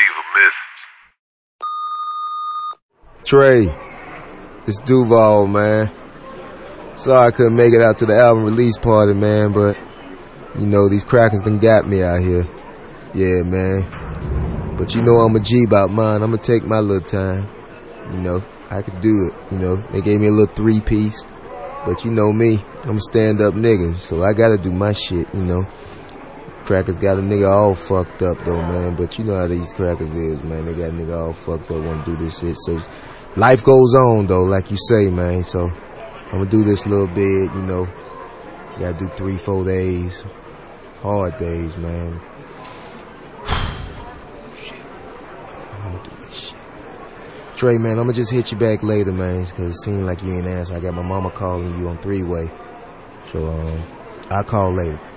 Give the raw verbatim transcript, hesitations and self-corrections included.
leave a message. Trey, it's Duval, man. Sorry I couldn't make it out to the album release party, man, but, you know, these crackers done got me out here. Yeah, man. But you know I'm a G about mine. I'm gonna take my little time. You know, I could do it. You know, they gave me a little three-piece. But you know me, I'm a stand-up nigga, so I gotta do my shit, you know. Crackers got a nigga all fucked up, though, man. But you know how these crackers is, man. They got a nigga all fucked up, wanna do this shit. So life goes on, though, like you say, man. So I'm gonna do this little bit, you know. Gotta do three, four days. Hard days, man. Shit. I'm gonna do this shit. Trey, man, I'm gonna just hit you back later, man, because it seemed like you ain't answer. I got my mama calling you on three-way. So, um, I'll call later.